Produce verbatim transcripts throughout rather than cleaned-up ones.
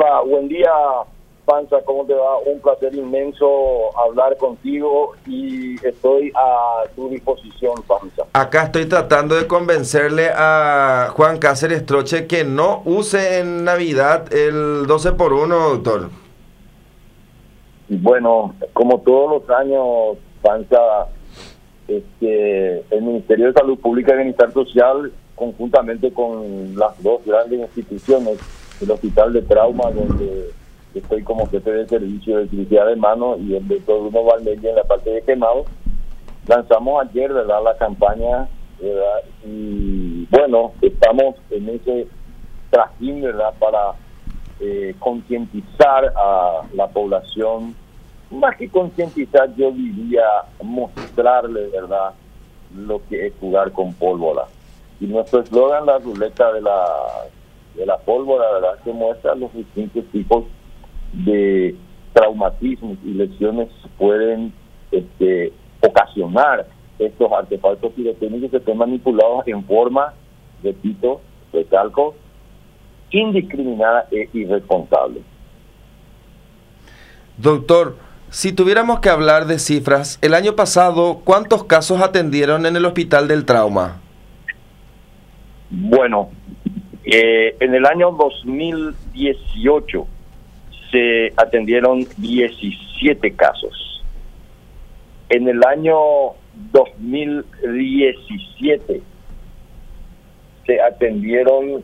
Hola, buen día, Panza, ¿cómo te va? Un placer inmenso hablar contigo y estoy a tu disposición, Panza. Acá estoy tratando de convencerle a Juan Cáceres Troche que no use en Navidad el doce por uno, doctor. Y bueno, como todos los años, Panza, este, el Ministerio de Salud Pública y Bienestar Social, conjuntamente con las dos grandes instituciones, el Hospital de Trauma, donde estoy como jefe de servicio de cirugía de mano, y el doctor Bruno Valmella en la parte de quemados, lanzamos ayer, ¿verdad?, la campaña, ¿verdad? Y bueno, estamos en ese trajín, ¿verdad?, para eh, concientizar a la población. Más que concientizar, yo diría mostrarle, ¿verdad?, lo que es jugar con pólvora. Y nuestro eslogan, la ruleta de la de la pólvora, ¿verdad?, que muestra los distintos tipos de traumatismos y lesiones que pueden este, ocasionar estos artefactos pirotécnicos que estén manipulados en forma, repito, recalco, indiscriminada e irresponsable. Doctor, si tuviéramos que hablar de cifras, el año pasado, ¿cuántos casos atendieron en el Hospital del Trauma? Bueno, eh, en el año dos mil dieciocho se atendieron diecisiete casos. En el año dos mil diecisiete se atendieron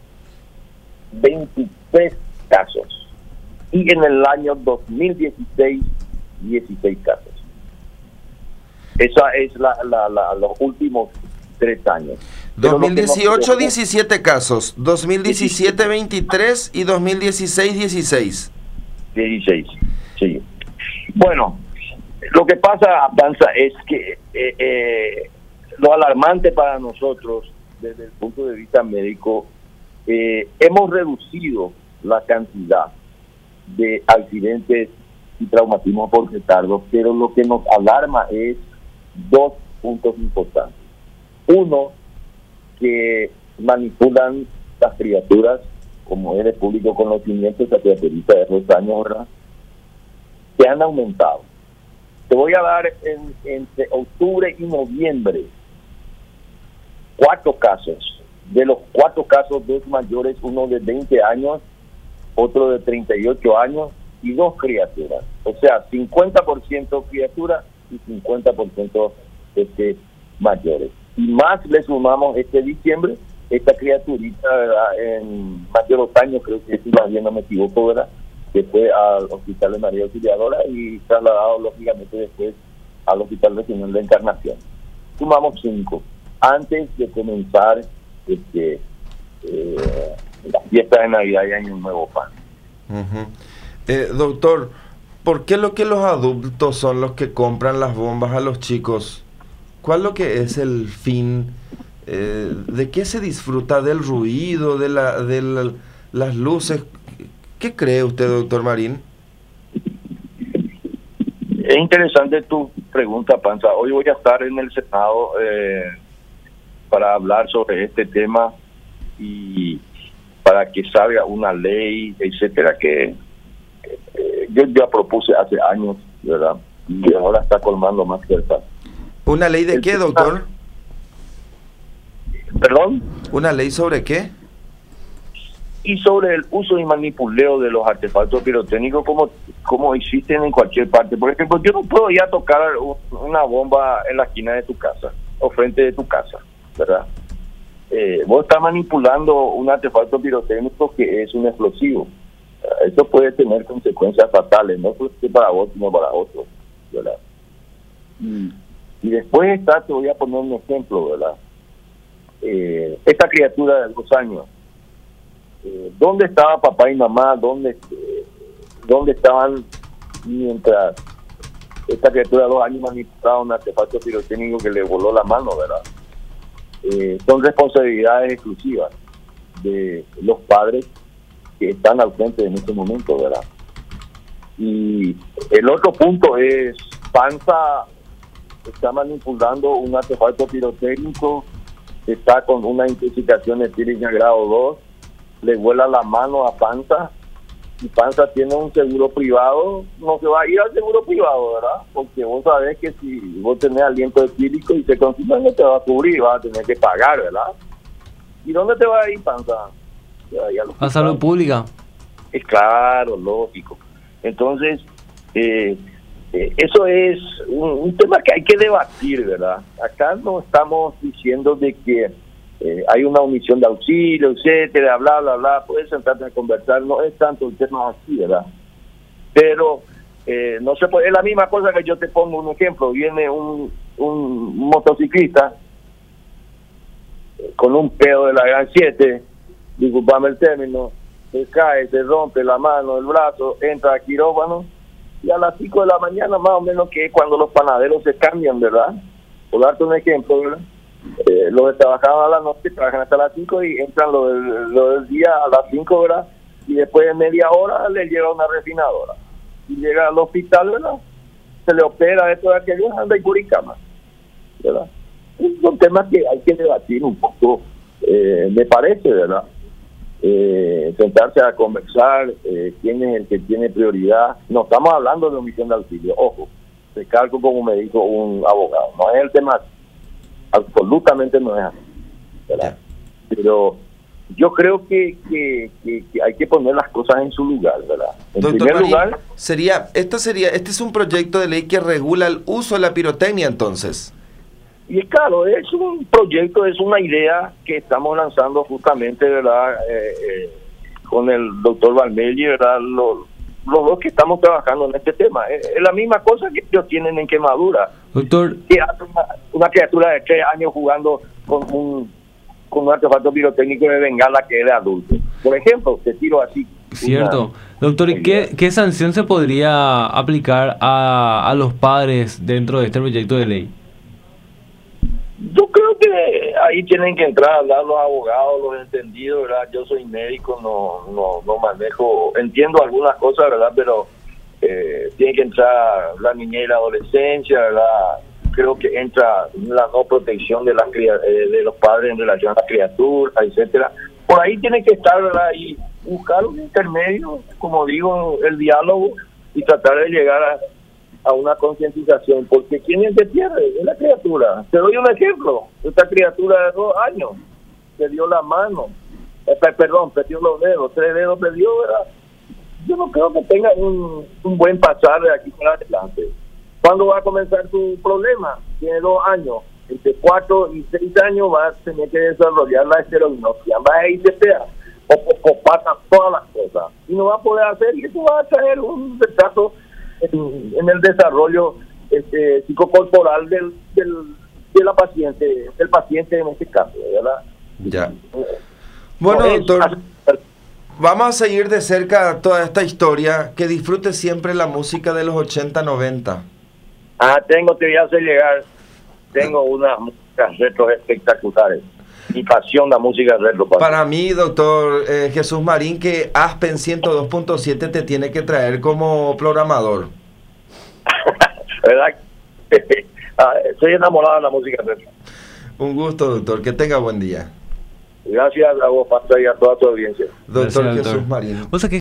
veintitrés casos. Y en el año dos mil dieciséis, dieciséis casos. Esa es la, la, la, los últimos tres años. dos mil dieciocho, diecisiete casos. dos mil diecisiete, veintitrés. Y dos mil dieciséis, dieciséis. dieciséis, sí. Bueno, lo que pasa, Panza, es que eh, eh, lo alarmante para nosotros, desde el punto de vista médico, eh, hemos reducido la cantidad de accidentes y traumatismos por retardo, pero lo que nos alarma es dos puntos importantes. Uno, que manipulan las criaturas, como es de público conocimiento, esa criaturita de dos años, ¿verdad?, que han aumentado. Te voy a dar en, entre octubre y noviembre cuatro casos. De los cuatro casos, dos mayores, uno de veinte años, otro de treinta y ocho años y dos criaturas. O sea, cincuenta por ciento criaturas y cincuenta por ciento este, mayores. Y más le sumamos este diciembre, esta criaturita, ¿verdad?, en mayor otoño, creo que si más bien no me equivoco, ¿verdad?, que fue al Hospital de María Auxiliadora y trasladado lógicamente después al Hospital Regional de Encarnación. Sumamos cinco, antes de comenzar este eh, la fiesta de Navidad y Año Nuevo, Pan. Uh-huh. eh, doctor, ¿por qué lo que los adultos son los que compran las bombas a los chicos? ¿Cuál lo que es el fin? Eh, ¿De qué se disfruta? ¿Del ruido? ¿De, la, de la, las luces? ¿Qué cree usted, doctor Marín? Es interesante tu pregunta, Panza. Hoy voy a estar en el Senado eh, para hablar sobre este tema y para que salga una ley, etcétera, que eh, yo ya propuse hace años, ¿verdad?, y ahora está colmando más cerca. ¿Una ley de el qué, tema, doctor? ¿Perdón? ¿Una ley sobre qué? Y sobre el uso y manipuleo de los artefactos pirotécnicos como, como existen en cualquier parte. Por ejemplo, yo no puedo ya tocar una bomba en la esquina de tu casa o frente de tu casa, ¿verdad? Eh, vos estás manipulando un artefacto pirotécnico que es un explosivo. Eso puede tener consecuencias fatales, no solo para vos, sino para otros, ¿verdad? Y, y después está, te voy a poner un ejemplo, ¿verdad? Eh, esta criatura de dos años, eh, ¿dónde estaba papá y mamá? ¿Dónde, eh, ¿Dónde estaban mientras esta criatura de dos años manipulaba un artefacto pirotécnico que le voló la mano, ¿verdad? Eh, son responsabilidades exclusivas de los padres que están ausentes en este momento, ¿verdad? Y el otro punto es, Panza está manipulando un artefacto pirotécnico, está con una intoxicación etílica grado dos, le vuela la mano a Panza si Panza tiene un seguro privado, no se va a ir al seguro privado, ¿verdad? Porque vos sabés que si vos tenés aliento etílico y te consumen, no te va a cubrir, vas a tener que pagar, ¿verdad? ¿Y dónde te va a ir, Panza? Te va a ir al ¿A salud pública? Es claro, lógico. Entonces, eh, eh, eso es un, un tema que hay que debatir, ¿verdad? Acá no estamos diciendo de que eh, hay una omisión de auxilio, etcétera, bla, bla, bla. Puedes sentarte a conversar, no es tanto el tema así, ¿verdad? Pero eh, no se puede, es la misma cosa que yo te pongo un ejemplo. Viene un, un motociclista con un pedo de la Gran siete, disculpame el término, se cae, se rompe la mano, el brazo, entra a quirófano y a las cinco de la mañana más o menos, que es cuando los panaderos se cambian, ¿verdad? Por darte un ejemplo, ¿verdad? Eh, los que trabajaban a la noche trabajan hasta las cinco y entran lo del, lo del día a las cinco, ¿verdad? Y después de media hora le llega una refinadora y llega al hospital, ¿verdad? Se le opera esto de aquello, anda y curicama, ¿verdad? Son temas que hay que debatir un poco, eh, me parece, ¿verdad? Eh, sentarse a conversar, eh, quién es el que tiene prioridad. No estamos hablando de omisión de auxilio, ojo, recalco como me dijo un abogado, no es el tema, absolutamente no es así, ¿verdad? Pero yo creo que, que, que, que hay que poner las cosas en su lugar, ¿verdad? En Doctor primer Marín, lugar, sería, esto sería, este es un proyecto de ley que regula el uso de la pirotecnia, entonces. y es claro, es un proyecto, es una idea que estamos lanzando justamente, ¿verdad? Eh, eh, con el doctor Valmelli, ¿verdad? Los, los dos que estamos trabajando en este tema. Es, es la misma cosa que ellos tienen en Quemadura. Doctor, Que hace una, una criatura de tres años jugando con un, con un artefacto pirotécnico de bengala que es de adulto. Por ejemplo, te tiro así. cierto. Una, Doctor, ¿y qué, qué sanción se podría aplicar a, a los padres dentro de este proyecto de ley? Yo creo que ahí tienen que entrar a hablar los abogados, los entendidos, ¿verdad? Yo soy médico, no no no manejo, entiendo algunas cosas, ¿verdad? Pero eh, tiene que entrar la niñez y la adolescencia, ¿verdad? Creo que entra la no protección de las de los padres en relación a las criaturas, etcétera. Por ahí tiene que estar, ¿verdad? Y buscar un intermedio, como digo, el diálogo y tratar de llegar a a una concientización, porque ¿quién es el que pierde? Es la criatura. Te doy un ejemplo. Esta criatura de dos años perdió la mano, eh, perdón, perdió los dedos, tres dedos perdió, ¿verdad? Yo no creo que tenga un, un buen pasar de aquí para adelante. ¿Cuándo va a comenzar tu problema? Tiene dos años. Entre cuatro y seis años va a tener que desarrollar la esteroidopsia, va a irse pea, o, o, o pasa todas las cosas. Y no va a poder hacer, y eso va a traer un retraso En, en el desarrollo este, psicocorporal del, del de la paciente, del paciente en este caso, ¿verdad? Ya. Bueno, no, doctor, es, vamos a seguir de cerca toda esta historia. Que disfrute siempre la música de los ochenta, noventa. Ah, tengo, te voy a hacer llegar, tengo unas músicas retros espectaculares. Mi pasión, la música retro. Para, para mí, doctor eh, Jesús Marín, que Aspen ciento dos punto siete te tiene que traer como programador. ¿Verdad? ah, estoy enamorado de la música retro. Un gusto, doctor. Que tenga buen día. Gracias a vos, Pasta, y a toda tu audiencia. Doctor Gracias, Jesús doctor. Marín. O sea que